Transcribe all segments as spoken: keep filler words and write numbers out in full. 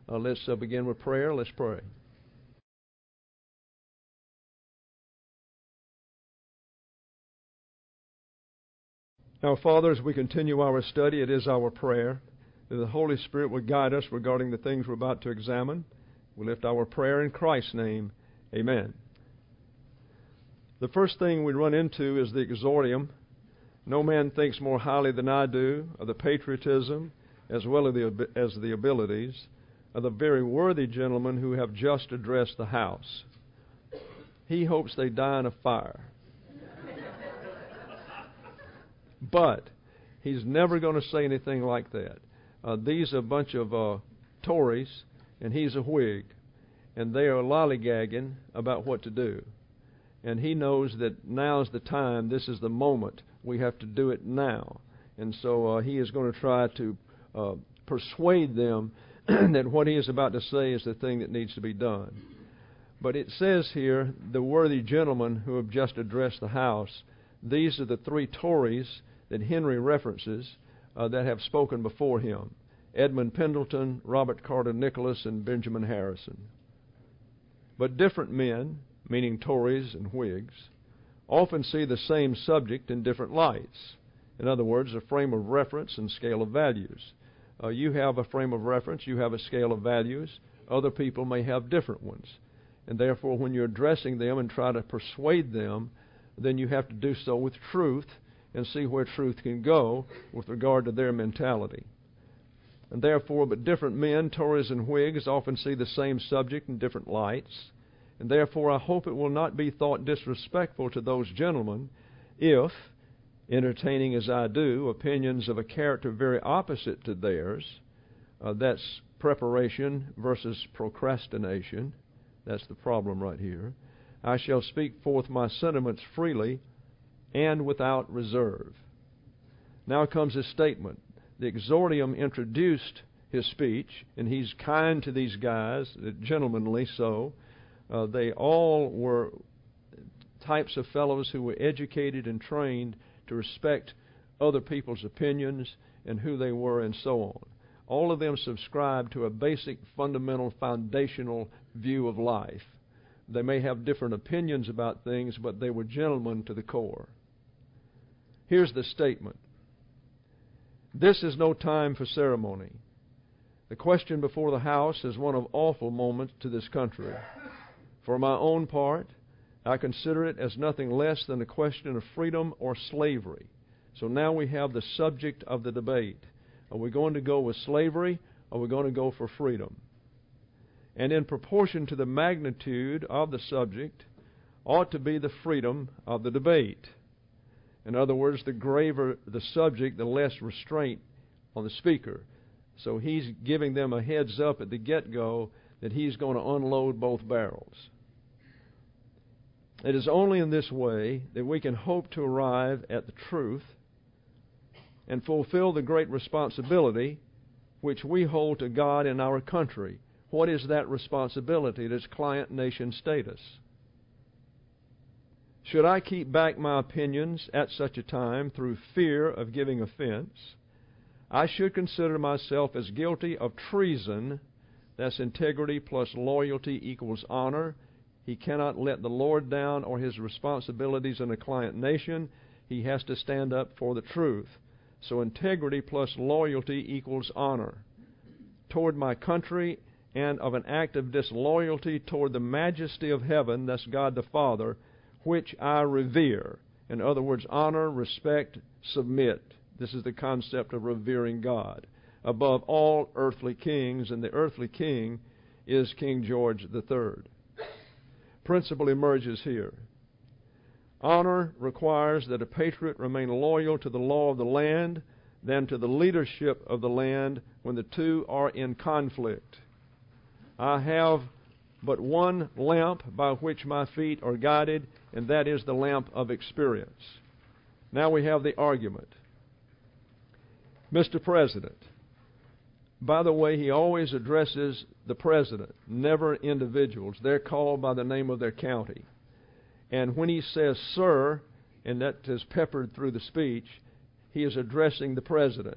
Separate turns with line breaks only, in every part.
Uh, let's uh, begin with prayer. Let's pray. Now, Father, as we continue our study, it is our prayer that the Holy Spirit would guide us regarding the things we're about to examine. We lift our prayer in Christ's name. Amen. The first thing we run into is the exordium. No man thinks more highly than I do of the patriotism as well as the, as the abilities of the very worthy gentlemen who have just addressed the House. He hopes they die in a fire. But he's never going to say anything like that. Uh, these are a bunch of uh, Tories, and he's a Whig, and they are lollygagging about what to do. And he knows that now's the time, this is the moment, we have to do it now. And so uh, he is going to try to uh, persuade them that what he is about to say is the thing that needs to be done. But it says here, the worthy gentlemen who have just addressed the House, these are the three Tories that Henry references uh, that have spoken before him: Edmund Pendleton, Robert Carter Nicholas, and Benjamin Harrison. But different men, meaning Tories and Whigs, often see the same subject in different lights. In other words, a frame of reference and scale of values. Uh, you have a frame of reference, you have a scale of values. Other people may have different ones. And therefore, when you're addressing them and try to persuade them, then you have to do so with truth and see where truth can go with regard to their mentality. And therefore, but different men, Tories and Whigs, often see the same subject in different lights. And therefore, I hope it will not be thought disrespectful to those gentlemen if, entertaining as I do opinions of a character very opposite to theirs, uh, that's preparation versus procrastination, that's the problem right here, I shall speak forth my sentiments freely and without reserve. Now comes his statement. The exordium introduced his speech, and he's kind to these guys, gentlemanly so. Uh, they all were types of fellows who were educated and trained to respect other people's opinions and who they were and so on. All of them subscribed to a basic, fundamental, foundational view of life. They may have different opinions about things, but they were gentlemen to the core. Here's the statement. This is no time for ceremony. The question before the House is one of awful moment to this country. For my own part, I consider it as nothing less than a question of freedom or slavery. So now we have the subject of the debate. Are we going to go with slavery, or are we going to go for freedom? And in proportion to the magnitude of the subject ought to be the freedom of the debate. In other words, the graver the subject, the less restraint on the speaker. So he's giving them a heads up at the get-go that he's going to unload both barrels. It is only in this way that we can hope to arrive at the truth and fulfill the great responsibility which we hold to God and our country. What is that responsibility? It is client nation status. Should I keep back my opinions at such a time through fear of giving offense, I should consider myself as guilty of treason. That's integrity plus loyalty equals honor. He cannot let the Lord down or his responsibilities in a client nation. He has to stand up for the truth. So integrity plus loyalty equals honor toward my country, and of an act of disloyalty toward the majesty of heaven, that's God the Father, which I revere. In other words, honor, respect, submit. This is the concept of revering God above all earthly kings, and the earthly king is King George the Third. Principle emerges here. Honor requires that a patriot remain loyal to the law of the land than to the leadership of the land when the two are in conflict. I have but one lamp by which my feet are guided, and that is the lamp of experience. Now we have the argument. Mister President, by the way, he always addresses the president, never individuals. They're called by the name of their county. And when he says, sir, and that is peppered through the speech, he is addressing the president.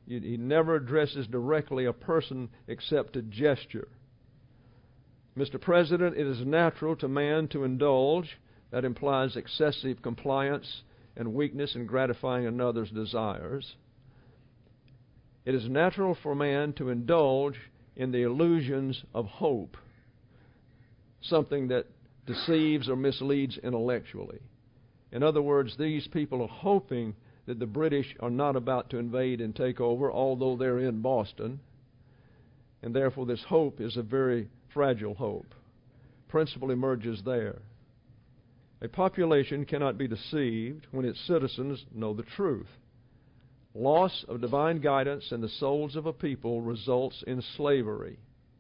He never addresses directly a person except a gesture. Mister President, it is natural to man to indulge. That implies excessive compliance and weakness in gratifying another's desires. It is natural for man to indulge in the illusions of hope, something that deceives or misleads intellectually. In other words, these people are hoping that the British are not about to invade and take over, although they're in Boston, and therefore this hope is a very fragile hope. Principle emerges there. A population cannot be deceived when its citizens know the truth. Loss of divine guidance in the souls of a people results in slavery.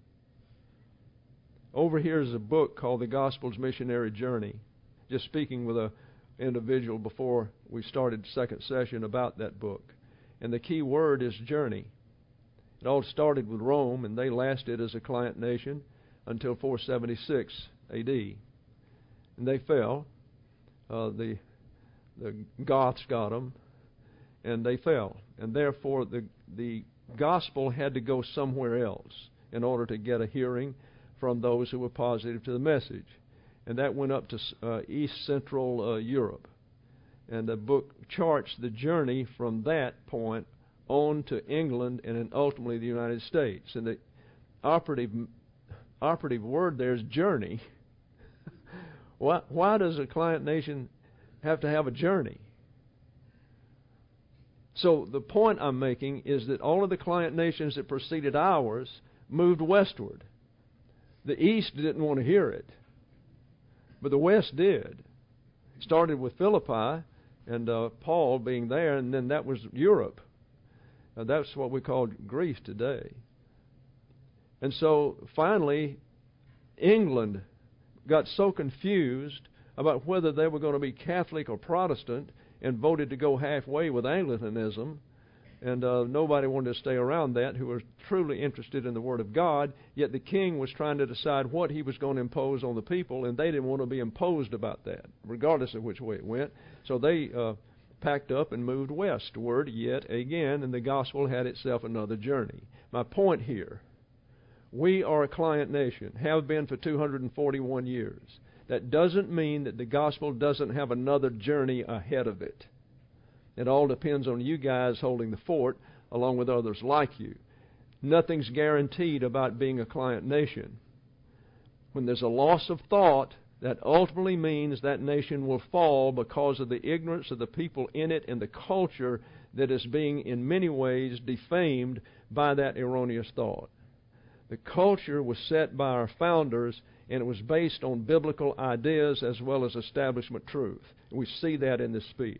Over here is a book called The Gospel's Missionary Journey. Just speaking with an individual before we started the second session about that book. And the key word is journey. It all started with Rome, and they lasted as a client nation until four seventy-six A D And they fell. Uh, the the Goths got them, and they fell. And therefore, the the gospel had to go somewhere else in order to get a hearing from those who were positive to the message. And that went up to uh, East Central uh, Europe. And the book charts the journey from that point on to England and then ultimately the United States. And the operative operative word there is journey. why, why does a client nation have to have a journey? So the point I'm making is that all of the client nations that preceded ours moved westward. The East didn't want to hear it, but the West did. It started with Philippi and uh, Paul being there, and then that was Europe. Now, that's what we call Greece today. And so finally, England got so confused about whether they were going to be Catholic or Protestant and voted to go halfway with Anglicanism. And uh, nobody wanted to stay around that who was truly interested in the Word of God, yet the king was trying to decide what he was going to impose on the people, and they didn't want to be imposed about that, regardless of which way it went. So they uh, packed up and moved westward yet again, and the gospel had itself another journey. My point here, we are a client nation, have been for two hundred forty-one years. That doesn't mean that the gospel doesn't have another journey ahead of it. It all depends on you guys holding the fort along with others like you. Nothing's guaranteed about being a client nation. When there's a loss of thought, that ultimately means that nation will fall because of the ignorance of the people in it and the culture that is being in many ways defamed by that erroneous thought. The culture was set by our founders, and it was based on biblical ideas as well as establishment truth. We see that in this speech.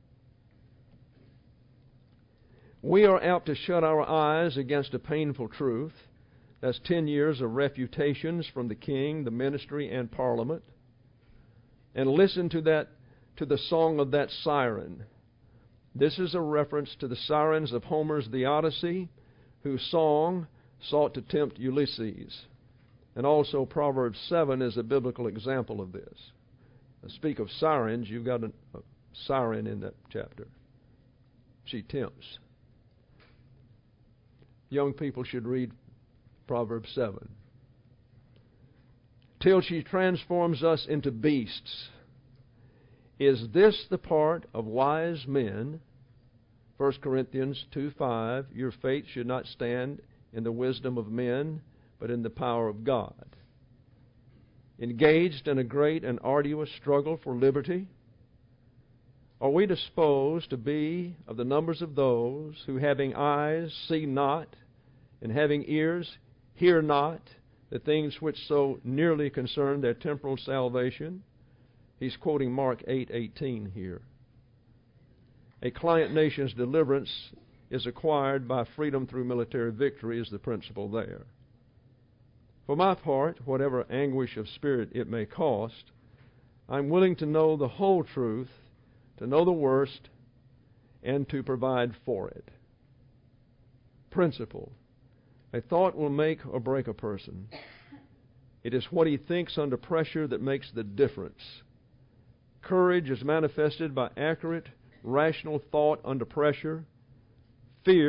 We are apt to shut our eyes against a painful truth. That's ten years of refutations from the king, the ministry, and parliament. And listen to that, to the song of that siren. This is a reference to the sirens of Homer's The Odyssey, whose song sought to tempt Ulysses. And also Proverbs seven is a biblical example of this. I speak of sirens, you've got a, a siren in that chapter. She tempts. Young people should read Proverbs seven. Till she transforms us into beasts. Is this the part of wise men? First Corinthians two five. Your faith should not stand in the wisdom of men, but in the power of God. Engaged in a great and arduous struggle for liberty? Are we disposed to be of the numbers of those who, having eyes, see not, and having ears, hear not, the things which so nearly concern their temporal salvation? He's quoting Mark eight eighteen here. A client nation's deliverance is acquired by freedom through military victory is the principle there. For my part, whatever anguish of spirit it may cost, I'm willing to know the whole truth, to know the worst, and to provide for it. Principle. A thought will make or break a person. It is what he thinks under pressure that makes the difference. Courage is manifested by accurate, rational thought under pressure. Fear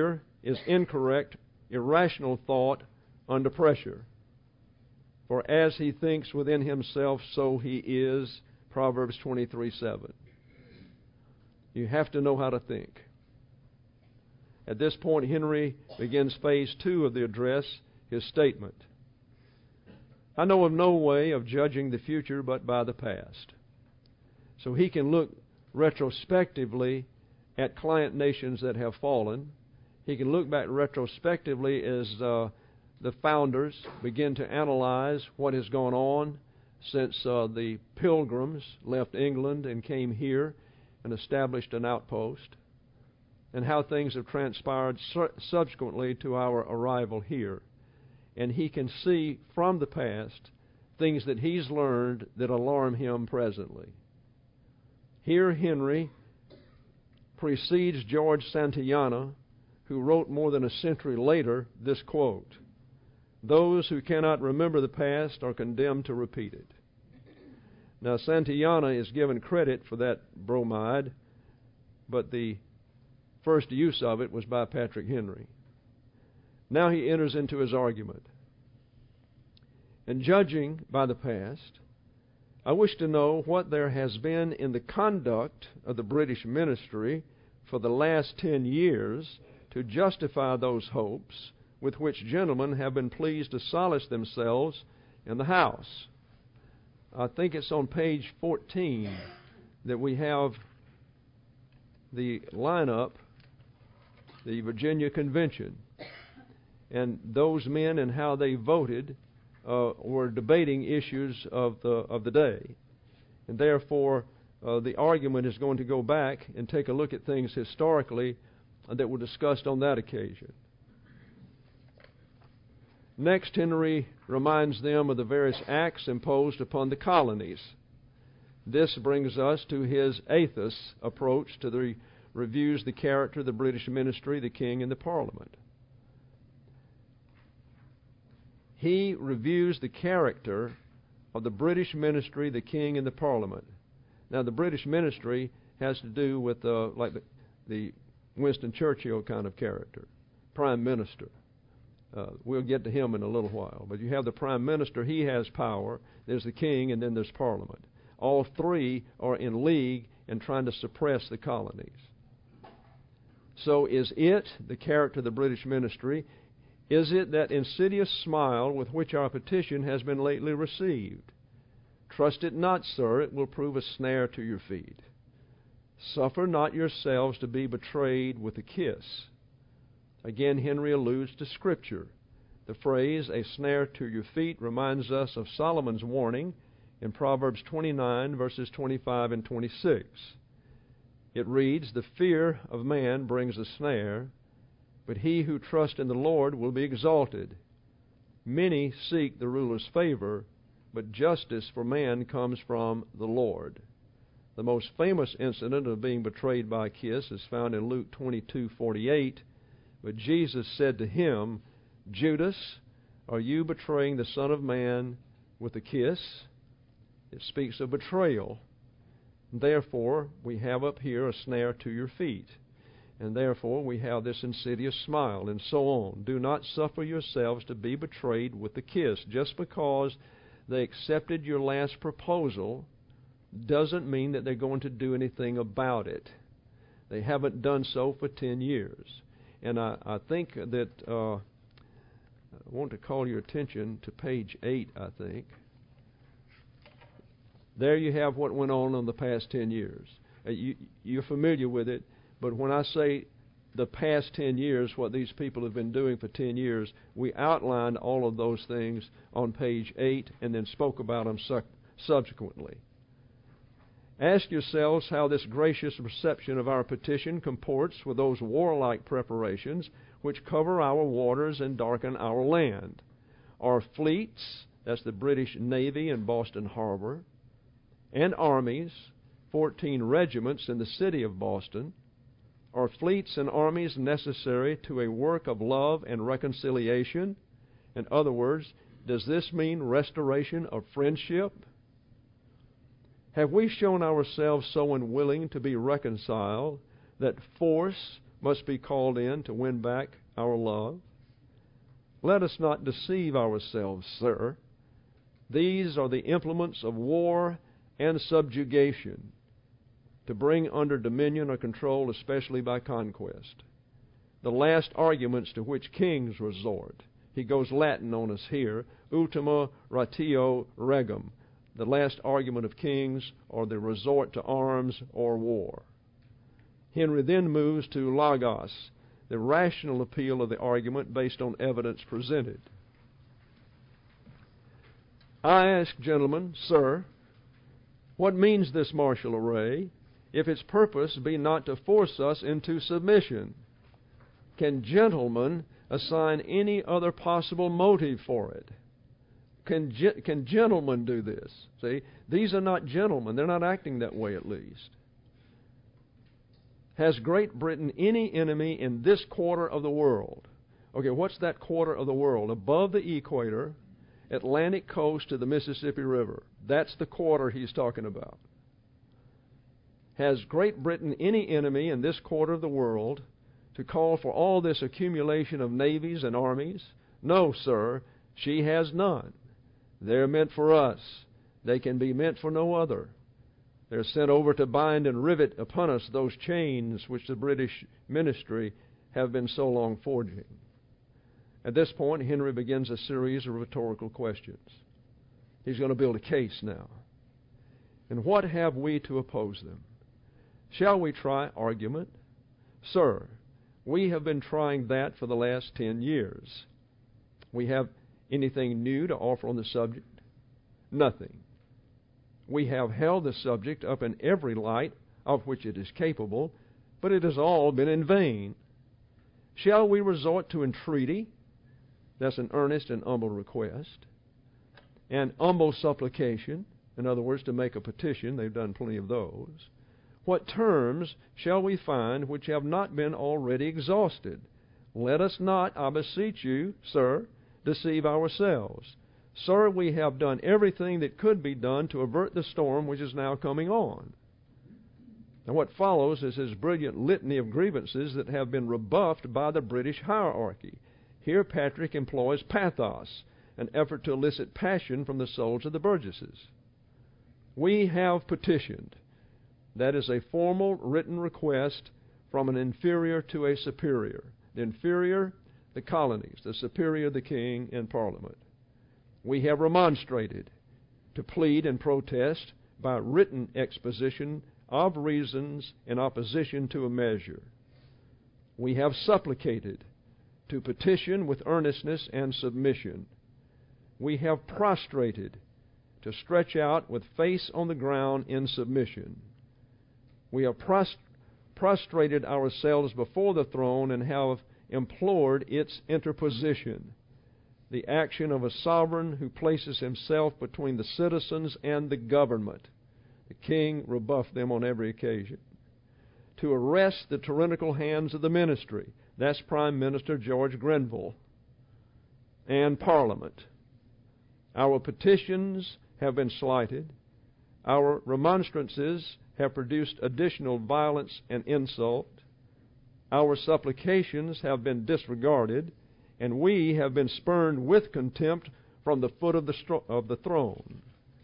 is incorrect, irrational thought under pressure. For as he thinks within himself, so he is, Proverbs twenty-three seven. You have to know how to think. At this point, Henry begins phase two of the address, his statement. I know of no way of judging the future but by the past. So he can look retrospectively at client nations that have fallen. He can look back retrospectively as uh, the founders begin to analyze what has gone on since uh, the Pilgrims left England and came here and established an outpost, and how things have transpired su- subsequently to our arrival here. And he can see from the past things that he's learned that alarm him presently. Here Henry precedes George Santayana, who wrote more than a century later this quote, "Those who cannot remember the past are condemned to repeat it." Now, Santayana is given credit for that bromide, but the first use of it was by Patrick Henry. Now he enters into his argument. In judging by the past, I wish to know what there has been in the conduct of the British ministry for the last ten years to justify those hopes with which gentlemen have been pleased to solace themselves in the House. I think it's on page fourteen that we have the lineup, the Virginia Convention, and those men and how they voted uh, were debating issues of the of the day, and therefore uh, the argument is going to go back and take a look at things historically uh, that were discussed on that occasion. Next, Henry reminds them of the various acts imposed upon the colonies. This brings us to his aethos approach to the reviews the character of the British ministry, the king, and the Parliament. He reviews the character of the British ministry, the king, and the Parliament. Now, the British ministry has to do with uh, like the, the Winston Churchill kind of character, prime minister. Uh, we'll get to him in a little while. But you have the prime minister, he has power. There's the king, and then there's Parliament. All three are in league in trying to suppress the colonies. So is it, the character of the British ministry, is it that insidious smile with which our petition has been lately received? Trust it not, sir, it will prove a snare to your feet. Suffer not yourselves to be betrayed with a kiss. Again, Henry alludes to Scripture. The phrase, a snare to your feet, reminds us of Solomon's warning in Proverbs twenty-nine, verses twenty-five and twenty-six. It reads, the fear of man brings a snare, but he who trusts in the Lord will be exalted. Many seek the ruler's favor, but justice for man comes from the Lord. The most famous incident of being betrayed by a kiss is found in Luke twenty-two forty-eight. But Jesus said to him, Judas, are you betraying the Son of Man with a kiss? It speaks of betrayal. Therefore, we have up here a snare to your feet. And therefore, we have this insidious smile, and so on. Do not suffer yourselves to be betrayed with a kiss. Just because they accepted your last proposal doesn't mean that they're going to do anything about it. They haven't done so for ten years. And I, I think that uh, I want to call your attention to page eight, I think. There you have what went on in the past ten years. Uh, you, you're familiar with it, but when I say the past ten years, what these people have been doing for ten years, we outlined all of those things on page eight and then spoke about them su- subsequently. Ask yourselves how this gracious reception of our petition comports with those warlike preparations which cover our waters and darken our land. Our fleets, that's the British Navy in Boston Harbor, and armies, fourteen regiments in the city of Boston, are fleets and armies necessary to a work of love and reconciliation? In other words, does this mean restoration of friendship? Have we shown ourselves so unwilling to be reconciled that force must be called in to win back our love. Let us not deceive ourselves, sir. These are the implements of war and subjugation, to bring under dominion or control, especially by conquest. The last arguments to which kings resort. He goes Latin on us here. Ultima ratio regum. The last argument of kings, or the resort to arms or war. Henry then moves to logos, the rational appeal of the argument based on evidence presented. I ask, gentlemen, sir, what means this martial array, if its purpose be not to force us into submission? Can gentlemen assign any other possible motive for it? Can, ge- can gentlemen do this? See, these are not gentlemen. They're not acting that way, at least. Has Great Britain any enemy in this quarter of the world? Okay, what's that quarter of the world? Above the equator, Atlantic coast to the Mississippi River. That's the quarter he's talking about. Has Great Britain any enemy in this quarter of the world to call for all this accumulation of navies and armies? No, sir, she has none. They're meant for us. They can be meant for no other. They're sent over to bind and rivet upon us those chains which the British ministry have been so long forging. At this point, Henry begins a series of rhetorical questions. He's going to build a case now. And what have we to oppose them? Shall we try argument? Sir, we have been trying that for the last ten years. We have anything new to offer on the subject? Nothing. We have held the subject up in every light of which it is capable, but it has all been in vain. Shall we resort to entreaty? That's an earnest and humble request. And humble supplication, in other words, to make a petition. They've done plenty of those. What terms shall we find which have not been already exhausted? Let us not, I beseech you, sir, deceive ourselves. Sir, we have done everything that could be done to avert the storm which is now coming on. Now what follows is his brilliant litany of grievances that have been rebuffed by the British hierarchy. Here Patrick employs pathos, an effort to elicit passion from the souls of the burgesses. We have petitioned. That is a formal written request from an inferior to a superior. The inferior, the colonies, the superior, the king and Parliament. We have remonstrated, to plead and protest by written exposition of reasons in opposition to a measure. We have supplicated, to petition with earnestness and submission. We have prostrated, to stretch out with face on the ground in submission. We have prost- prostrated ourselves before the throne and have implored its interposition, the action of a sovereign who places himself between the citizens and the government. The king rebuffed them on every occasion. To arrest the tyrannical hands of the ministry. That's Prime Minister George Grenville and Parliament. Our petitions have been slighted. Our remonstrances have produced additional violence and insult. Our supplications have been disregarded, and we have been spurned with contempt from the foot of the, stro- of the throne.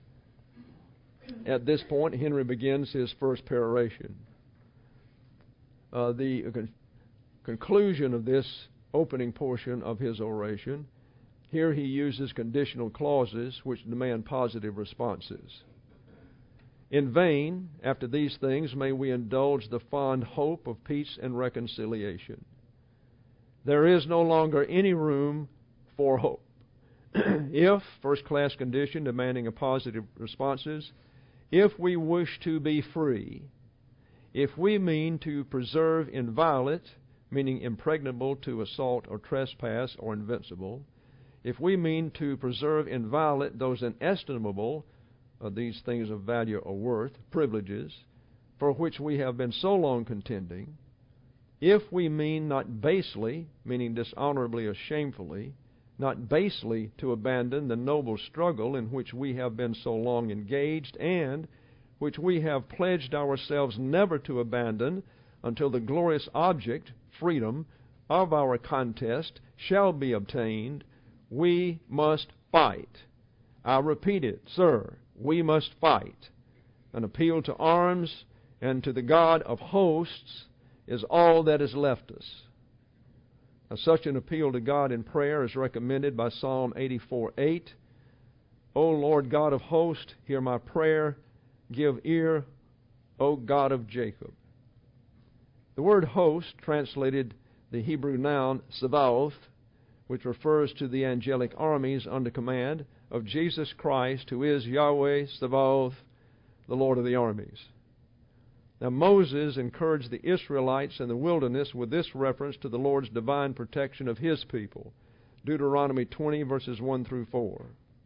At this point, Henry begins his first peroration. Uh, the uh, con- conclusion of this opening portion of his oration, here he uses conditional clauses which demand positive responses. In vain, after these things, may we indulge the fond hope of peace and reconciliation. There is no longer any room for hope. If, first-class condition demanding a positive responses, if we wish to be free, if we mean to preserve inviolate, meaning impregnable to assault or trespass or invincible, if we mean to preserve inviolate those inestimable, uh, these things of value or worth, privileges, for which we have been so long contending, if we mean not basely, meaning dishonorably or shamefully, not basely to abandon the noble struggle in which we have been so long engaged, and which we have pledged ourselves never to abandon until the glorious object, freedom, of our contest shall be obtained, we must fight. I repeat it, sir, we must fight. An appeal to arms and to the God of hosts is all that is left us. Now, such an appeal to God in prayer is recommended by Psalm eighty-four eight. O Lord God of hosts, hear my prayer. Give ear, O God of Jacob. The word host, translated the Hebrew noun Sabaoth, which refers to the angelic armies under command of Jesus Christ, who is Yahweh Sabaoth, the Lord of the armies. Now, Moses encouraged the Israelites in the wilderness with this reference to the Lord's divine protection of His people. Deuteronomy twenty, verses one through four.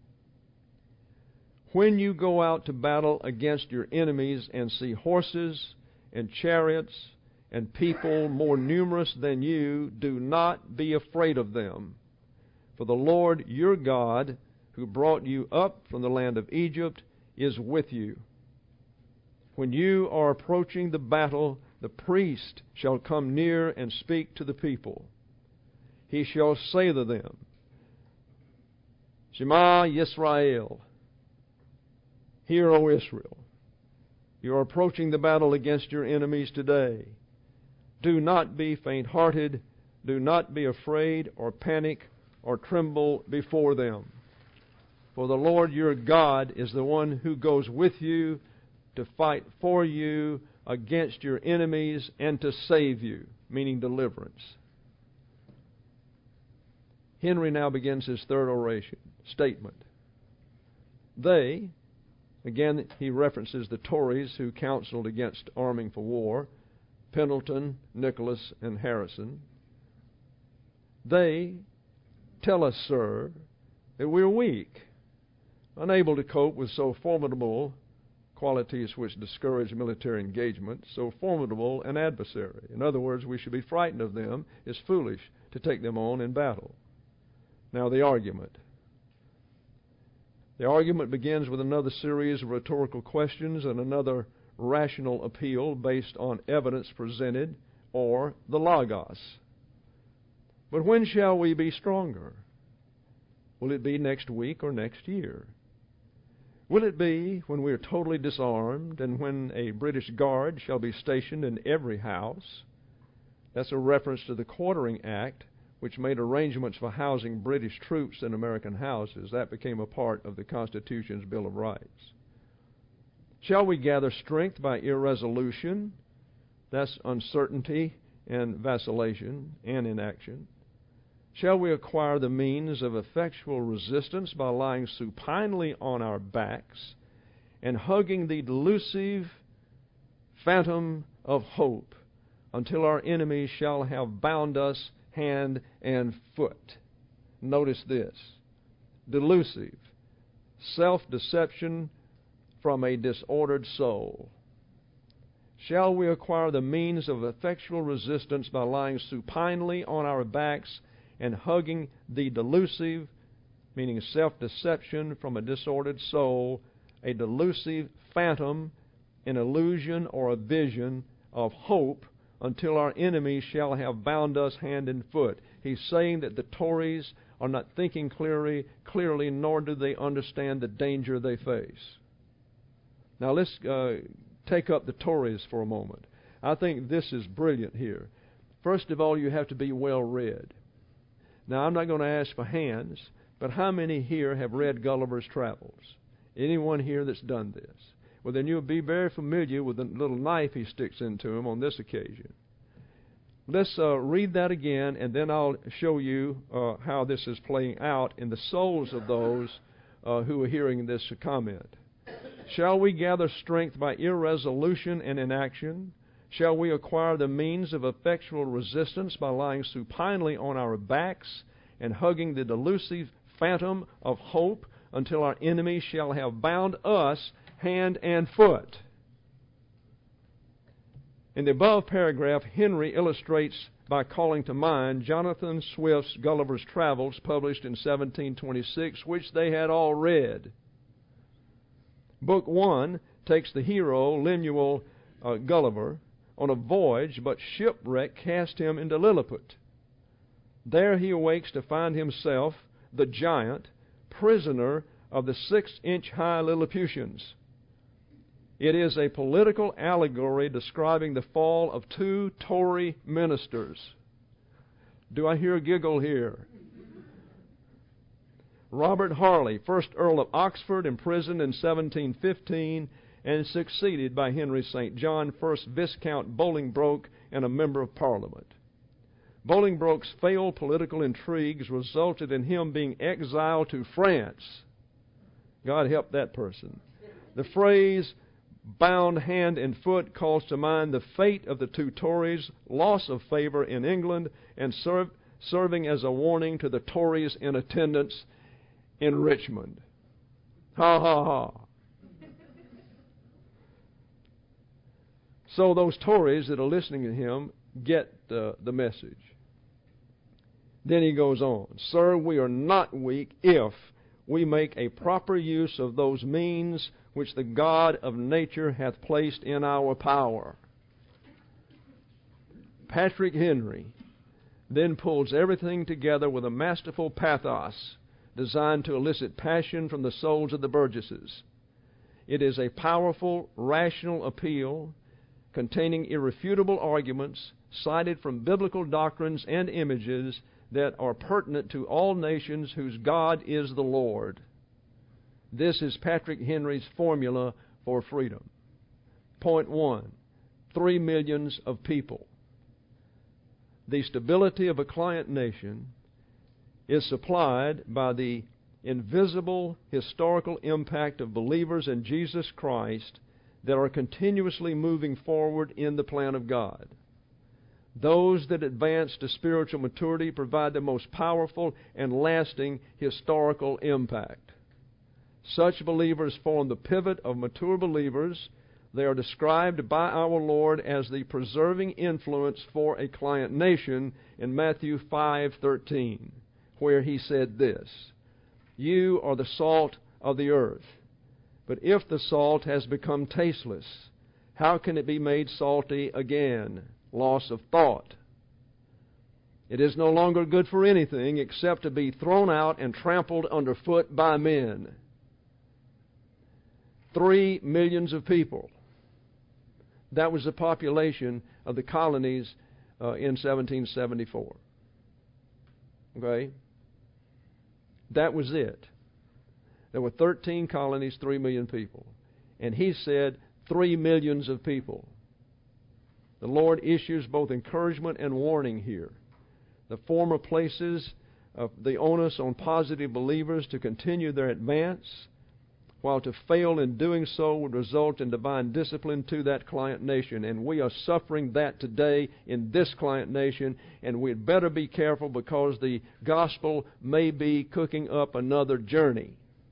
When you go out to battle against your enemies and see horses and chariots and people more numerous than you, do not be afraid of them. For the Lord your God, who brought you up from the land of Egypt, is with you. When you are approaching the battle, the priest shall come near and speak to the people. He shall say to them, Shema Yisrael, hear, O Israel, you are approaching the battle against your enemies today. Do not be faint-hearted, do not be afraid or panic or tremble before them. For the Lord your God is the one who goes with you to fight for you against your enemies and to save you, meaning deliverance. Henry now begins his third oration, statement. They, again he references the Tories who counseled against arming for war, Pendleton, Nicholas, and Harrison. They tell us, sir, that we're weak, unable to cope with so formidable qualities which discourage military engagement, so formidable an adversary. In other words, we should be frightened of them. It's foolish to take them on in battle. Now the argument. The argument begins with another series of rhetorical questions and another rational appeal based on evidence presented, or the Logos. But when shall we be stronger? Will it be next week or next year? Will it be when we are totally disarmed and when a British guard shall be stationed in every house? That's a reference to the Quartering Act, which made arrangements for housing British troops in American houses. That became a part of the Constitution's Bill of Rights. Shall we gather strength by irresolution? That's uncertainty and vacillation and inaction. Shall we acquire the means of effectual resistance by lying supinely on our backs and hugging the delusive phantom of hope until our enemies shall have bound us hand and foot? Notice this. Delusive. Self-deception from a disordered soul. Shall we acquire the means of effectual resistance by lying supinely on our backs and hugging the delusive, meaning self-deception from a disordered soul, a delusive phantom, an illusion or a vision of hope until our enemies shall have bound us hand and foot? He's saying that the Tories are not thinking clearly, clearly, nor do they understand the danger they face. Now let's uh, take up the Tories for a moment. I think this is brilliant here. First of all, you have to be well read. Now, I'm not going to ask for hands, but how many here have read Gulliver's Travels? Anyone here that's done this? Well, then you'll be very familiar with the little knife he sticks into him on this occasion. Let's uh, read that again, and then I'll show you uh, how this is playing out in the souls of those uh, who are hearing this comment. Shall we gather strength by irresolution and inaction? Shall we acquire the means of effectual resistance by lying supinely on our backs and hugging the delusive phantom of hope until our enemies shall have bound us hand and foot? In the above paragraph, Henry illustrates by calling to mind Jonathan Swift's Gulliver's Travels, published in seventeen twenty-six, which they had all read. Book one takes the hero, Lemuel uh, Gulliver, on a voyage, but shipwreck cast him into Lilliput. There he awakes to find himself, the giant, prisoner of the six-inch high Lilliputians. It is a political allegory describing the fall of two Tory ministers. Do I hear a giggle here? Robert Harley, first Earl of Oxford, imprisoned in seventeen fifteen and succeeded by Henry Saint John, first Viscount Bolingbroke and a Member of Parliament. Bolingbroke's failed political intrigues resulted in him being exiled to France. God help that person. The phrase bound hand and foot calls to mind the fate of the two Tories, loss of favor in England, and serve, serving as a warning to the Tories in attendance in Richmond. Ha ha ha. So those Tories that are listening to him get uh, the message. Then he goes on, Sir, we are not weak if we make a proper use of those means which the God of nature hath placed in our power. Patrick Henry then pulls everything together with a masterful pathos designed to elicit passion from the souls of the Burgesses. It is a powerful, rational appeal containing irrefutable arguments cited from biblical doctrines and images that are pertinent to all nations whose God is the Lord. This is Patrick Henry's formula for freedom. Point one, three millions of people. The stability of a client nation is supplied by the invisible historical impact of believers in Jesus Christ that are continuously moving forward in the plan of God. Those that advance to spiritual maturity provide the most powerful and lasting historical impact. Such believers form the pivot of mature believers. They are described by our Lord as the preserving influence for a client nation in Matthew five thirteen, where he said this, You are the salt of the earth. But if the salt has become tasteless, how can it be made salty again? Loss of thought. It is no longer good for anything except to be thrown out and trampled underfoot by men. Three millions of people. That was the population of the colonies uh, in seventeen seventy-four. Okay? That was it. There were thirteen colonies, three million people. And he said three millions of people. The Lord issues both encouragement and warning here. The former places uh, the onus on positive believers to continue their advance, while to fail in doing so would result in divine discipline to that client nation. And we are suffering that today in this client nation, and we'd better be careful because the gospel may be cooking up another journey.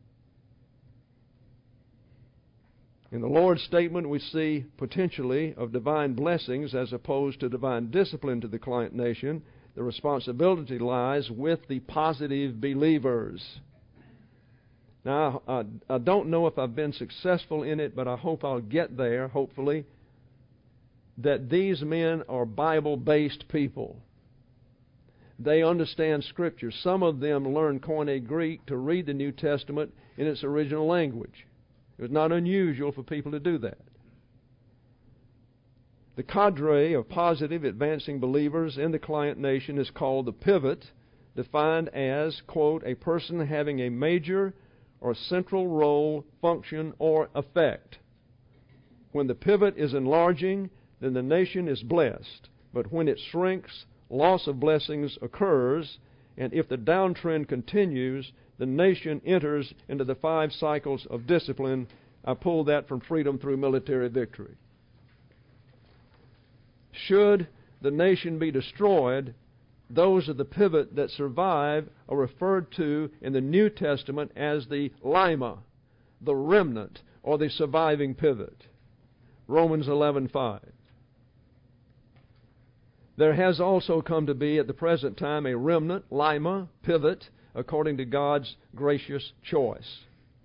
In the Lord's statement, we see potentially of divine blessings as opposed to divine discipline to the client nation. The responsibility lies with the positive believers. Now, I, I don't know if I've been successful in it, but I hope I'll get there, hopefully, that these men are Bible-based people. They understand Scripture. Some of them learn Koine Greek to read the New Testament in its original language. It was not unusual for people to do that. The cadre of positive, advancing believers in the client nation is called the pivot, defined as, quote, a person having a major or central role, function, or effect. When the pivot is enlarging, then the nation is blessed. But when it shrinks, loss of blessings occurs, and if the downtrend continues, the nation enters into the five cycles of discipline. I pulled that from Freedom Through Military Victory. Should the nation be destroyed, those of the pivot that survive are referred to in the New Testament as the lima, the remnant, or the surviving pivot. Romans eleven five. There has also come to be at the present time a remnant, lima, pivot, according to God's gracious choice.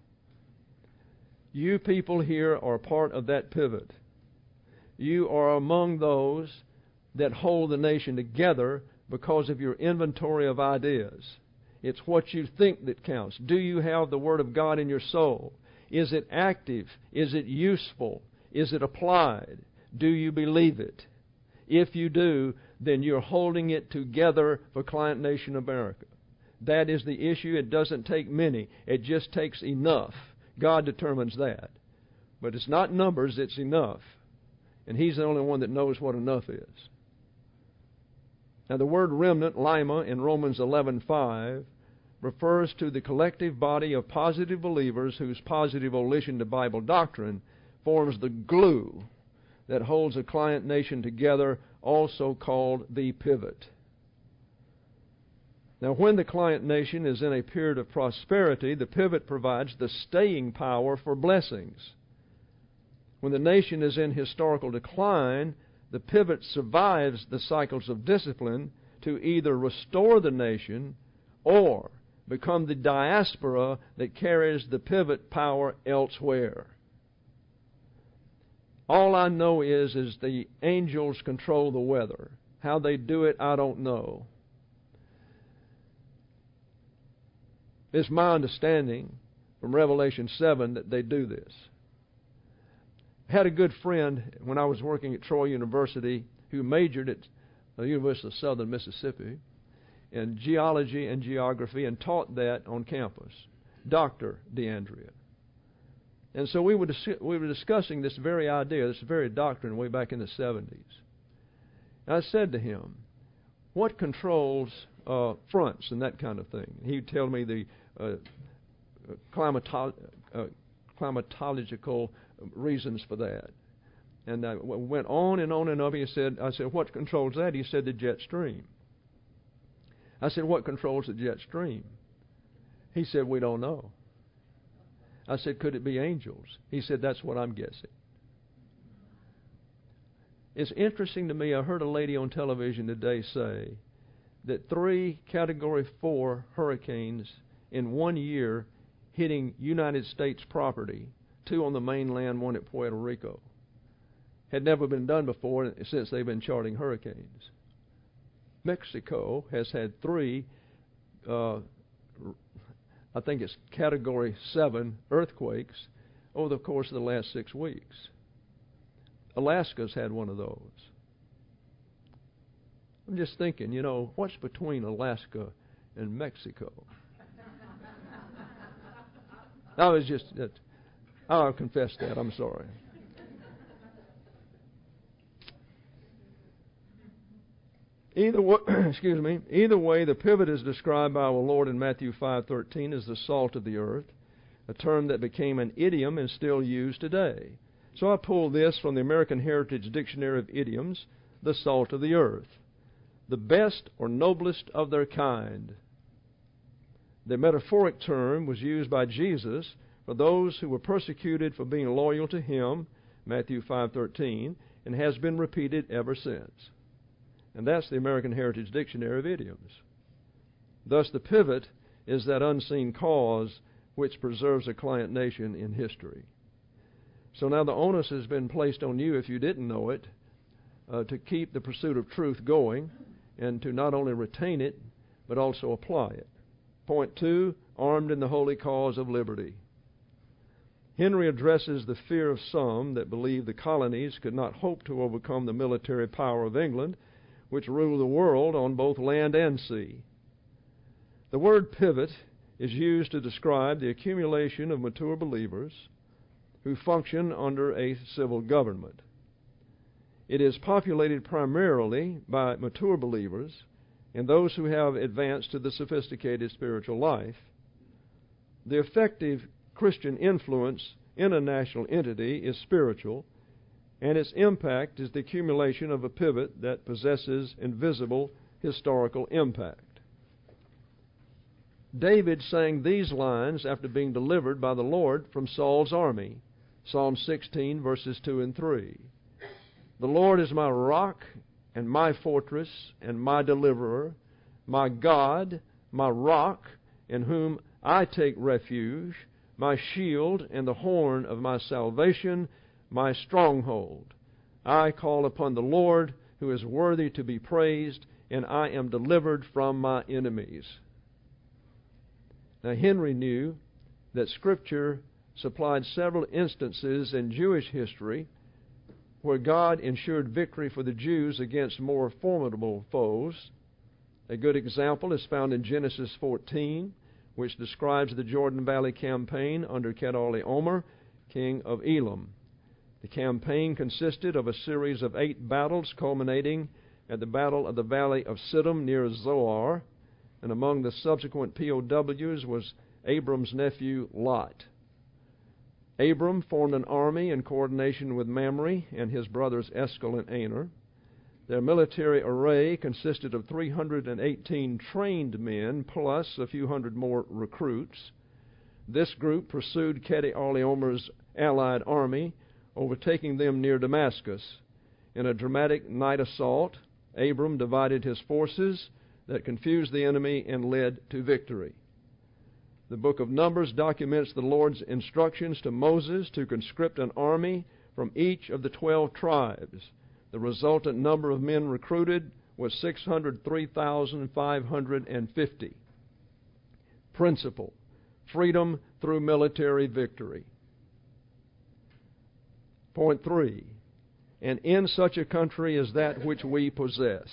You people here are part of that pivot. You are among those that hold the nation together because of your inventory of ideas. It's what you think that counts. Do you have the Word of God in your soul? Is it active? Is it useful? Is it applied? Do you believe it? If you do, then you're holding it together for Client Nation America. That is the issue. It doesn't take many. It just takes enough. God determines that. But it's not numbers, it's enough. And He's the only one that knows what enough is. Now the word remnant, lima, in Romans eleven five, refers to the collective body of positive believers whose positive volition to Bible doctrine forms the glue that holds a client nation together, also called the pivot. Now, when the client nation is in a period of prosperity, the pivot provides the staying power for blessings. When the nation is in historical decline, the pivot survives the cycles of discipline to either restore the nation or become the diaspora that carries the pivot power elsewhere. All I know is, is the angels control the weather. How they do it, I don't know. It's my understanding from Revelation seven that they do this. I had a good friend when I was working at Troy University who majored at the University of Southern Mississippi in geology and geography and taught that on campus, Doctor DeAndrea. And so we were, dis- we were discussing this very idea, this very doctrine way back in the seventies. And I said to him, what controls uh, fronts and that kind of thing? He'd tell me the uh, climato- uh, climatological reasons for that. And I went on and on and on. He said, I said, what controls that? He said, the jet stream. I said, what controls the jet stream? He said, we don't know. I said, could it be angels? He said, that's what I'm guessing. It's interesting to me, I heard a lady on television today say that three Category four hurricanes in one year hitting United States property, two on the mainland, one at Puerto Rico, had never been done before since they've been charting hurricanes. Mexico has had three, uh, I think it's Category seven earthquakes over the course of the last six weeks. Alaska's had one of those. I'm just thinking, you know, what's between Alaska and Mexico? I was just, I'll confess that, I'm sorry. Either way, excuse me, either way, the pivot is described by our Lord in Matthew five thirteen as the salt of the earth, a term that became an idiom and still used today. So I pulled this from the American Heritage Dictionary of Idioms, the salt of the earth, the best or noblest of their kind. The metaphoric term was used by Jesus for those who were persecuted for being loyal to Him, Matthew five thirteen, and has been repeated ever since. And that's the American Heritage Dictionary of Idioms. Thus, the pivot is that unseen cause which preserves a client nation in history. So now the onus has been placed on you, if you didn't know it, uh, to keep the pursuit of truth going and to not only retain it, but also apply it. Point two, armed in the holy cause of liberty. Henry addresses the fear of some that believe the colonies could not hope to overcome the military power of England, which ruled the world on both land and sea. The word pivot is used to describe the accumulation of mature believers who function under a civil government. It is populated primarily by mature believers and those who have advanced to the sophisticated spiritual life. The effective Christian influence in a national entity is spiritual, and its impact is the accumulation of a pivot that possesses invisible historical impact. David sang these lines after being delivered by the Lord from Saul's army, Psalm sixteen, verses two and three. The Lord is my rock and my fortress and my deliverer, my God, my rock, in whom I take refuge, my shield and the horn of my salvation, my stronghold. I call upon the Lord, who is worthy to be praised, and I am delivered from my enemies. Now, Henry knew that Scripture supplied several instances in Jewish history where God ensured victory for the Jews against more formidable foes. A good example is found in Genesis fourteen, which describes the Jordan Valley campaign under Chedorlaomer, king of Elam. The campaign consisted of a series of eight battles culminating at the Battle of the Valley of Siddim near Zoar, and among the subsequent P O Ws was Abram's nephew Lot. Abram formed an army in coordination with Mamre and his brothers Eshcol and Aner. Their military array consisted of three hundred eighteen trained men plus a few hundred more recruits. This group pursued Chedorlaomer's allied army, overtaking them near Damascus. In a dramatic night assault, Abram divided his forces that confused the enemy and led to victory. The book of Numbers documents the Lord's instructions to Moses to conscript an army from each of the twelve tribes. The resultant number of men recruited was six hundred three thousand five hundred fifty. Principle: freedom through military victory. Point three, and in such a country as that which we possess.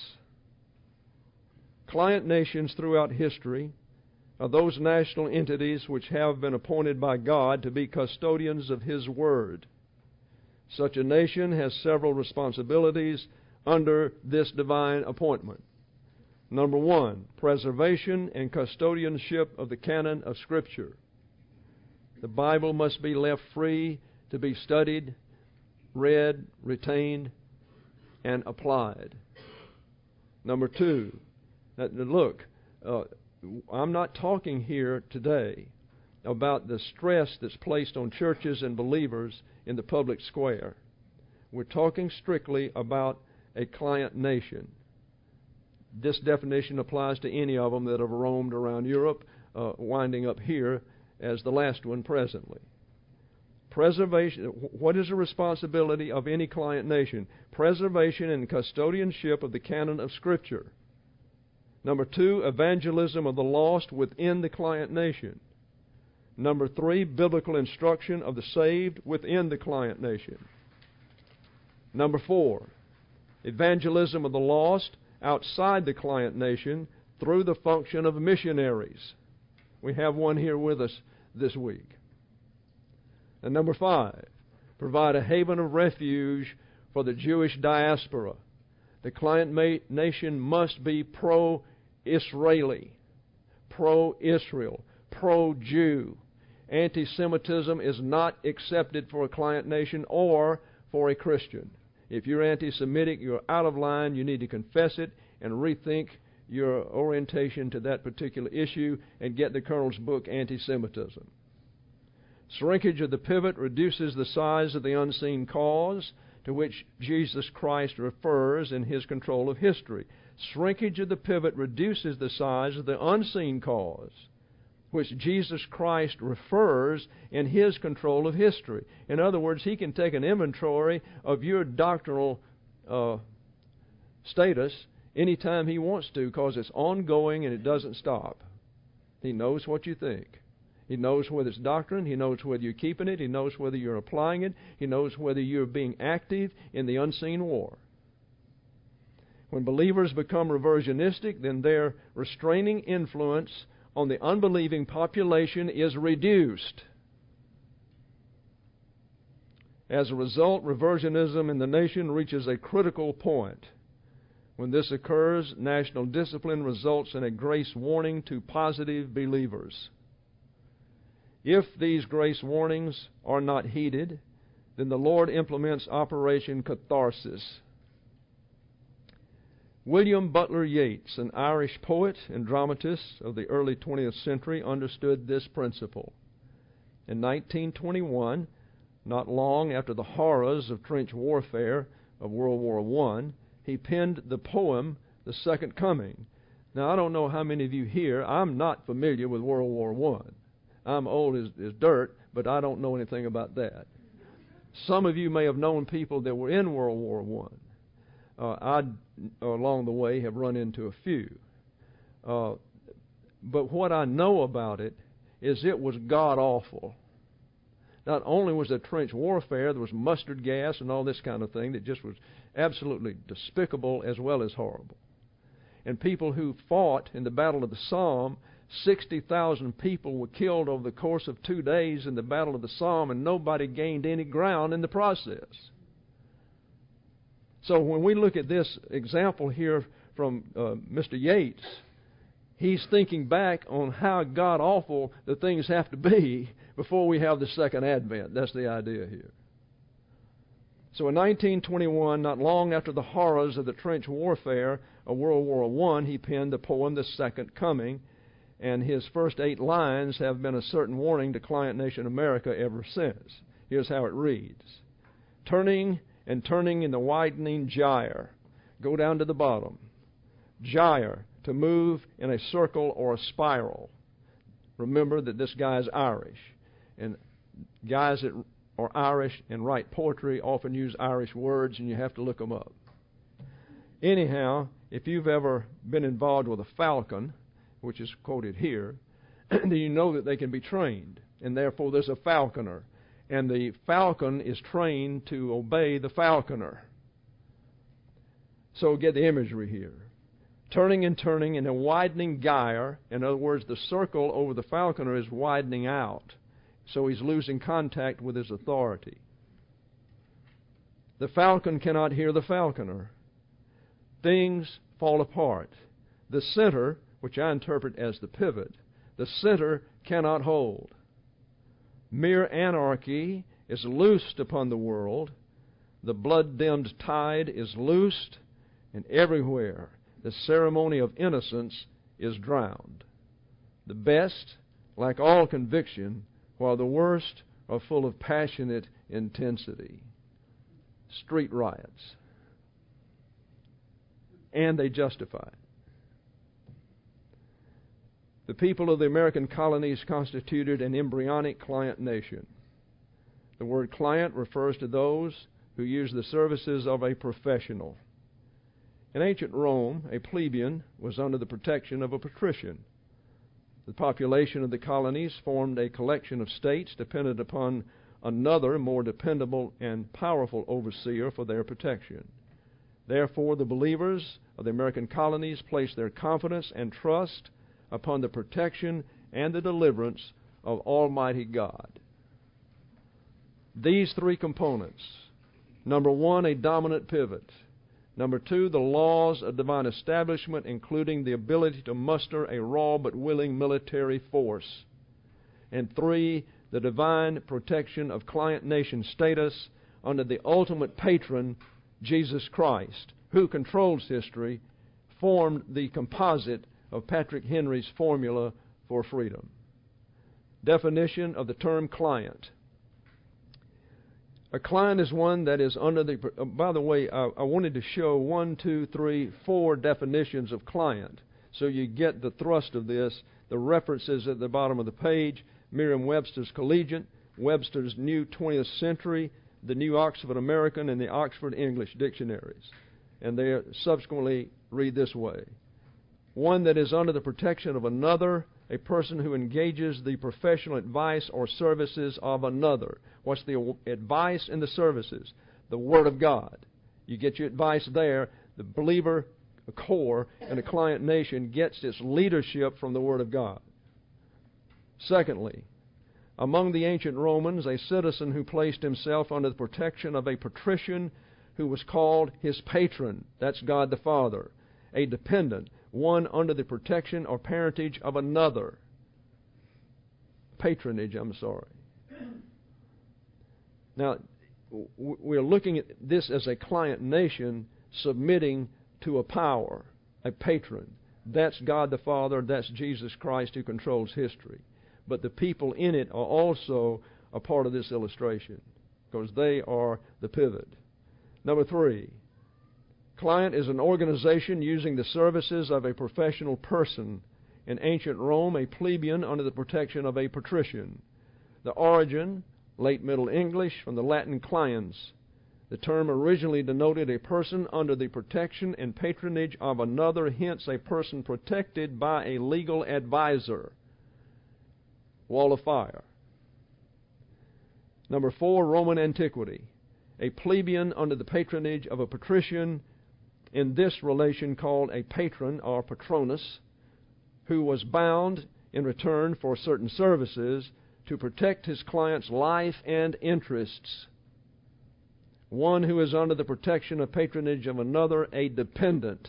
Client nations throughout history are those national entities which have been appointed by God to be custodians of His Word. Such a nation has several responsibilities under this divine appointment. Number one, preservation and custodianship of the canon of Scripture. The Bible must be left free to be studied, read, retained, and applied. Number two, that, look, uh, I'm not talking here today about the stress that's placed on churches and believers in the public square. We're talking strictly about a client nation. This definition applies to any of them that have roamed around Europe, uh, winding up here as the last one presently. Preservation. What is the responsibility of any client nation? Preservation and custodianship of the canon of Scripture. Number two, evangelism of the lost within the client nation. Number three, biblical instruction of the saved within the client nation. Number four, evangelism of the lost outside the client nation through the function of missionaries. We have one here with us this week. And number five, provide a haven of refuge for the Jewish diaspora. The client ma- nation must be pro-Israeli, pro-Israel, pro-Jew. Anti-Semitism is not accepted for a client nation or for a Christian. If you're anti-Semitic, you're out of line. You need to confess it and rethink your orientation to that particular issue and get the Colonel's book, Anti-Semitism. Shrinkage of the pivot reduces the size of the unseen cause to which Jesus Christ refers in His control of history. Shrinkage of the pivot reduces the size of the unseen cause which Jesus Christ refers in His control of history. In other words, He can take an inventory of your doctrinal uh, status anytime He wants to, because it's ongoing and it doesn't stop. He knows what you think. He knows whether it's doctrine. He knows whether you're keeping it. He knows whether you're applying it. He knows whether you're being active in the unseen war. When believers become reversionistic, then their restraining influence on the unbelieving population is reduced. As a result, reversionism in the nation reaches a critical point. When this occurs, national discipline results in a grace warning to positive believers. If these grace warnings are not heeded, then the Lord implements Operation Catharsis. William Butler Yeats, an Irish poet and dramatist of the early twentieth century, understood this principle. In nineteen twenty-one, not long after the horrors of trench warfare of World War One, he penned the poem, The Second Coming. Now, I don't know how many of you here, I'm not familiar with World War One. I'm old as, as dirt, but I don't know anything about that. Some of you may have known people that were in World War One. Uh, I, along the way, have run into a few. Uh, but what I know about it is it was god-awful. Not only was there trench warfare, there was mustard gas and all this kind of thing that just was absolutely despicable as well as horrible. And people who fought in the Battle of the Somme, sixty thousand people were killed over the course of two days in the Battle of the Somme, and nobody gained any ground in the process. So when we look at this example here from uh, Mister Yates, he's thinking back on how god-awful the things have to be before we have the second advent. That's the idea here. So in nineteen twenty-one, not long after the horrors of the trench warfare of World War One, he penned the poem, The Second Coming, and his first eight lines have been a certain warning to Client Nation America ever since. Here's how it reads. Turning and turning in the widening gyre. Go down to the bottom. Gyre, to move in a circle or a spiral. Remember that this guy's Irish. And guys that are Irish and write poetry often use Irish words, and you have to look them up. Anyhow, if you've ever been involved with a falcon, which is quoted here, then you know that they can be trained, and therefore there's a falconer, and the falcon is trained to obey the falconer. So get the imagery here. Turning and turning in a widening gyre, in other words, the circle over the falconer is widening out, so he's losing contact with his authority. The falcon cannot hear the falconer. Things fall apart. The center, which I interpret as the pivot, the center cannot hold. Mere anarchy is loosed upon the world. The blood-dimmed tide is loosed, and everywhere the ceremony of innocence is drowned. The best, like all conviction, while the worst are full of passionate intensity. Street riots. And they justify it. The people of the American colonies constituted an embryonic client nation. The word client refers to those who use the services of a professional. In ancient Rome, a plebeian was under the protection of a patrician. The population of the colonies formed a collection of states dependent upon another, more dependable and powerful overseer for their protection. Therefore, the believers of the American colonies placed their confidence and trust upon the protection and the deliverance of Almighty God. These three components. Number one, a dominant pivot. Number two, the laws of divine establishment, including the ability to muster a raw but willing military force. And three, the divine protection of client nation status under the ultimate patron, Jesus Christ, who controls history, formed the composite of Patrick Henry's formula for freedom. Definition of the term client. A client is one that is under the... Uh, by the way, I, I wanted to show one, two, three, four definitions of client, so you get the thrust of this. The references at the bottom of the page, Merriam-Webster's Collegiate, Webster's New twentieth Century, the New Oxford American, and the Oxford English Dictionaries. And they subsequently read this way. One that is under the protection of another, a person who engages the professional advice or services of another. What's the advice and the services? The Word of God. You get your advice there. The believer core and the client nation gets its leadership from the Word of God. Secondly, among the ancient Romans, a citizen who placed himself under the protection of a patrician who was called his patron. That's God the Father. A dependent, one under the protection or parentage of another. Patronage, I'm sorry. Now, we're looking at this as a client nation submitting to a power, a patron. That's God the Father, that's Jesus Christ who controls history. But the people in it are also a part of this illustration because they are the pivot. Number three, client is an organization using the services of a professional person. In ancient Rome, a plebeian under the protection of a patrician. The origin, late Middle English, from the Latin cliens, The term originally denoted a person under the protection and patronage of another, hence a person protected by a legal advisor. Wall of fire. Number four, Roman antiquity. A plebeian under the patronage of a patrician, in this relation called a patron or patronus, who was bound in return for certain services to protect his client's life and interests. One who is under the protection or patronage of another, a dependent.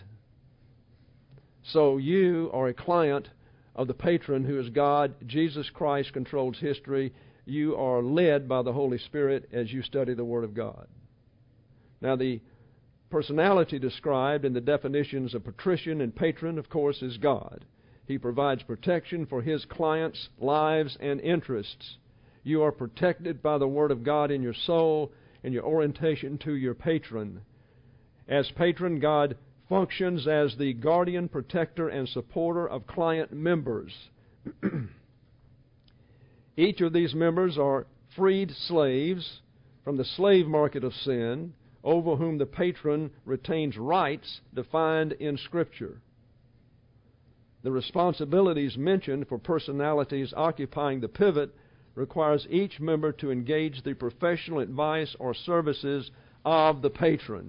So you are a client of the patron who is God. Jesus Christ controls history. You are led by the Holy Spirit as you study the Word of God. Now, the personality described in the definitions of patrician and patron, of course, is God. He provides protection for His clients' lives and interests. You are protected by the Word of God in your soul and your orientation to your patron. As patron, God functions as the guardian, protector, and supporter of client members. Each of these members are freed slaves from the slave market of sin, over whom the patron retains rights defined in Scripture. The responsibilities mentioned for personalities occupying the pivot requires each member to engage the professional advice or services of the patron.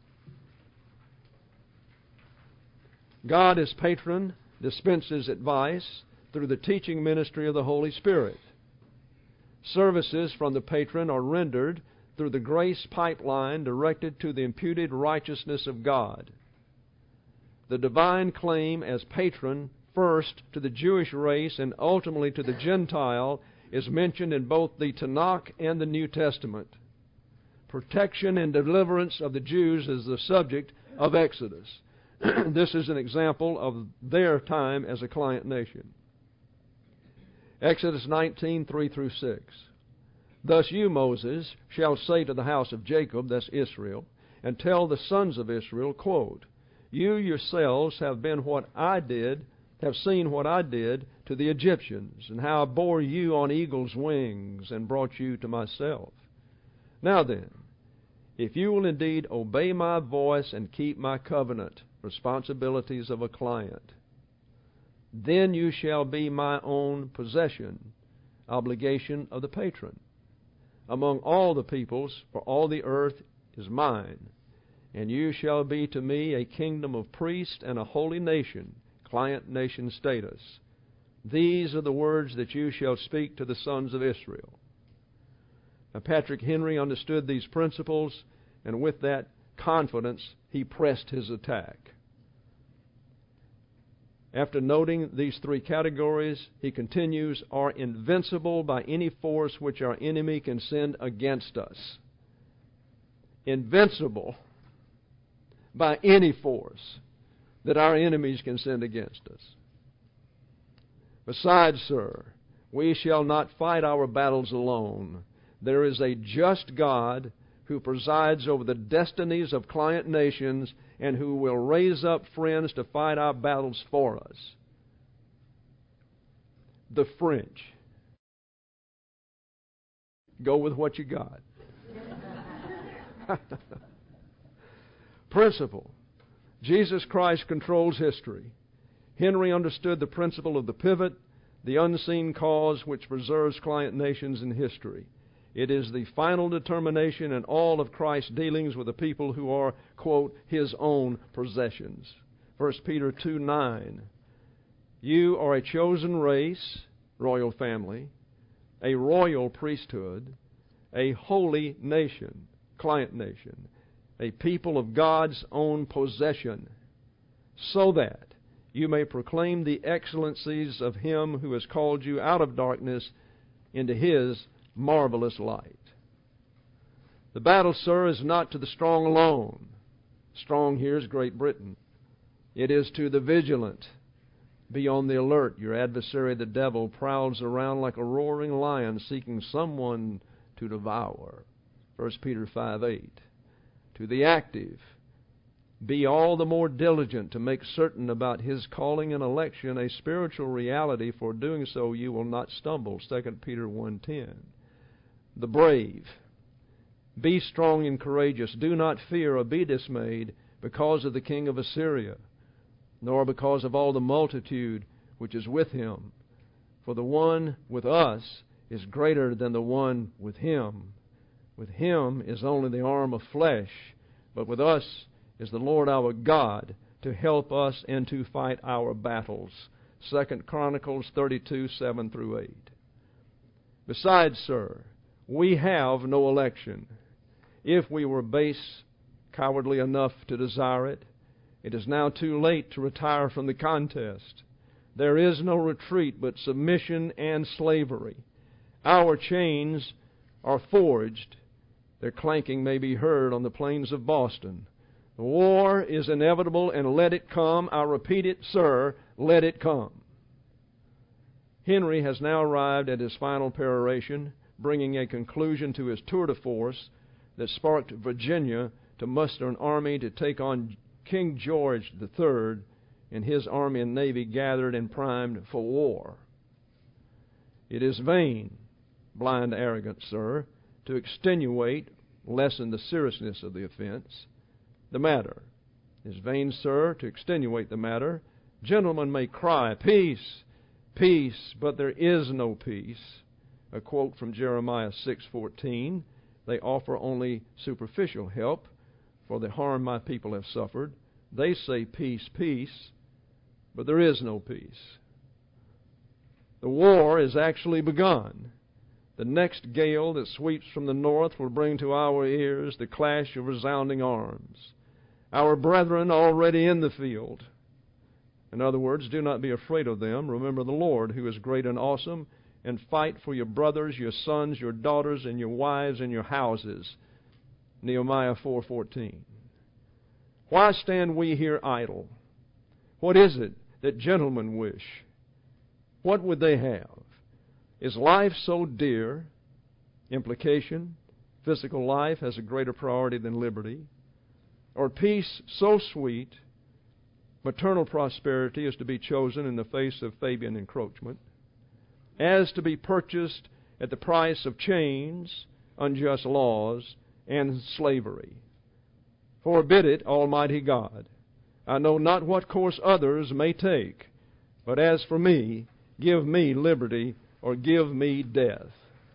God, as patron, dispenses advice through the teaching ministry of the Holy Spirit. Services from the patron are rendered through the grace pipeline directed to the imputed righteousness of God. The divine claim as patron, first to the Jewish race and ultimately to the Gentile, is mentioned in both the Tanakh and the New Testament. Protection and deliverance of the Jews is the subject of Exodus. This is an example of their time as a client nation. Exodus nineteen, three through six. Thus you, Moses, shall say to the house of Jacob, that's Israel, and tell the sons of Israel, quote, You yourselves have been what I did, have seen what I did to the Egyptians, and how I bore you on eagle's wings and brought you to myself. Now then, if you will indeed obey my voice and keep my covenant, responsibilities of a client, then you shall be my own possession, obligation of the patron, among all the peoples, for all the earth is mine. And you shall be to me a kingdom of priests and a holy nation, client nation status. These are the words that you shall speak to the sons of Israel. Now, Patrick Henry understood these principles, and with that confidence, he pressed his attack. After noting these three categories, he continues, are invincible by any force which our enemy can send against us. Invincible by any force that our enemies can send against us. Besides, sir, we shall not fight our battles alone. There is a just God who presides over the destinies of client nations and who will raise up friends to fight our battles for us. The French. Go with what you got. Principle. Jesus Christ controls history. Henry understood the principle of the pivot, the unseen cause which preserves client nations in history. It is the final determination in all of Christ's dealings with the people who are, quote, His own possessions. First Peter two nine. You are a chosen race, royal family, a royal priesthood, a holy nation, client nation, a people of God's own possession, so that you may proclaim the excellencies of Him who has called you out of darkness into His marvelous light. The battle, sir, is not to the strong alone. Strong here is Great Britain. It is to the vigilant. Be on the alert. Your adversary, the devil, prowls around like a roaring lion seeking someone to devour. First Peter five eight. To the active, be all the more diligent to make certain about his calling and election a spiritual reality, for doing so you will not stumble. Second Peter one ten. The brave, Be strong and courageous. Do not fear or be dismayed because of the king of Assyria, nor because of all the multitude which is with him. For the one with us is greater than the one with him. With him is only the arm of flesh, but with us is the Lord our God to help us and to fight our battles. Second Chronicles thirty-two, seven through eight. Besides, sir, we have no election. If we were base, cowardly enough to desire it, it is now too late to retire from the contest. There is no retreat but submission and slavery. Our chains are forged. Their clanking may be heard on the plains of Boston. The war is inevitable, and let it come. I repeat it, sir, let it come. Henry has now arrived at his final peroration, bringing a conclusion to his tour de force that sparked Virginia to muster an army to take on King George the Third and his army and navy gathered and primed for war. It is vain, blind arrogance, sir, to extenuate, lessen the seriousness of the offense. The matter is vain, sir, to extenuate the matter. Gentlemen may cry, peace, peace, but there is no peace. A quote from Jeremiah six fourteen. They offer only superficial help for the harm my people have suffered. They say peace, peace, but there is no peace. The war is actually begun. The next gale that sweeps from the north will bring to our ears the clash of resounding arms. Our brethren already in the field. In other words, do not be afraid of them. Remember the Lord, who is great and awesome, and fight for your brothers, your sons, your daughters, and your wives, and your houses. Nehemiah four fourteen. Why stand we here idle? What is it that gentlemen wish? What would they have? Is life so dear? Implication, physical life has a greater priority than liberty. Or peace so sweet, maternal prosperity is to be chosen in the face of Fabian encroachment, as to be purchased at the price of chains, unjust laws, and slavery. Forbid it, Almighty God. I know not what course others may take, but as for me, give me liberty or give me death.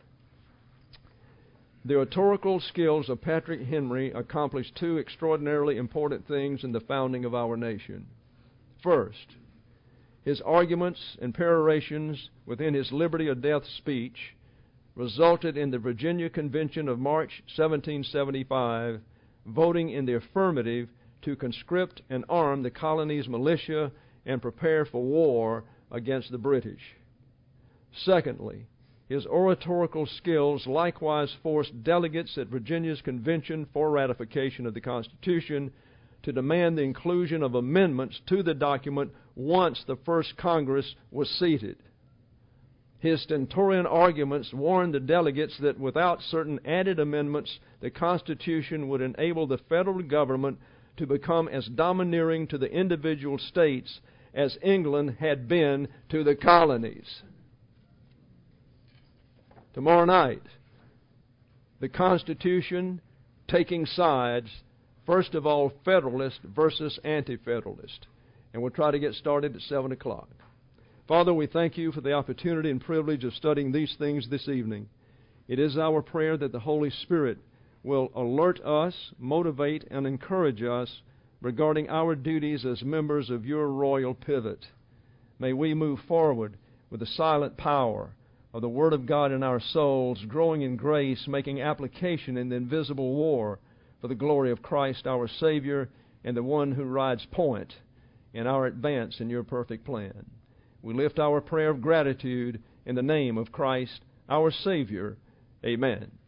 The oratorical skills of Patrick Henry accomplished two extraordinarily important things in the founding of our nation. First, his arguments and perorations within his liberty or death speech resulted in the Virginia Convention of March seventeen seventy-five voting in the affirmative to conscript and arm the colony's militia and prepare for war against the British. Secondly, his oratorical skills likewise forced delegates at Virginia's convention for ratification of the Constitution to demand the inclusion of amendments to the document once the first Congress was seated. His stentorian arguments warned the delegates that without certain added amendments, the Constitution would enable the federal government to become as domineering to the individual states as England had been to the colonies. Tomorrow night, the Constitution taking sides, first of all, Federalist versus Anti-Federalist. And we'll try to get started at seven o'clock. Father, we thank you for the opportunity and privilege of studying these things this evening. It is our prayer that the Holy Spirit will alert us, motivate, and encourage us regarding our duties as members of your royal pivot. May we move forward with the silent power of the Word of God in our souls, growing in grace, making application in the invisible war for the glory of Christ our Savior and the one who rides point in our advance in your perfect plan. We lift our prayer of gratitude in the name of Christ our Savior. Amen.